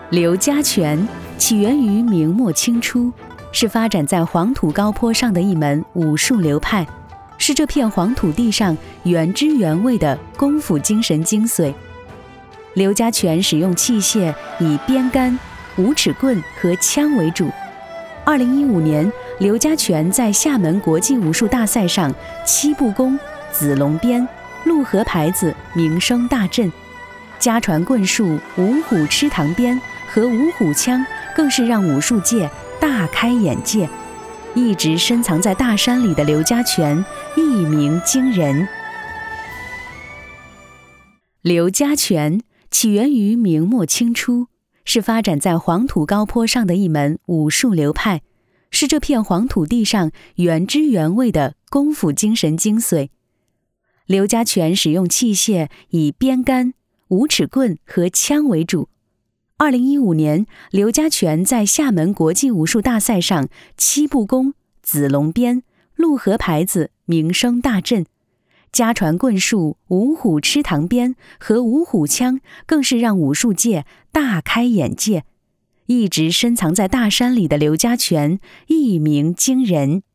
刘家拳起源于明末清初，是发展在黄土高坡上的一门武术流派，是这片黄土地上原汁原味的功夫精神精髓。刘家拳使用器械以鞭杆、五尺棍和枪为主。2015年，刘家拳在厦门国际武术大赛上七步功、子龙鞭、陆河牌子名声大振，家传棍术五虎吃堂鞭和五虎枪更是让武术界大开眼界。一直深藏在大山里的刘家拳一鸣惊人。刘家拳起源于明末清初，是发展在黄土高坡上的一门武术流派，是这片黄土地上原汁原味的功夫精神精髓。刘家拳使用器械以鞭杆、五尺棍和枪为主。2015年，刘家拳在厦门国际武术大赛上七步功、子龙鞭、陆河牌子名声大振，家传棍术五虎吃堂鞭和五虎枪更是让武术界大开眼界。一直深藏在大山里的刘家拳一鸣惊人。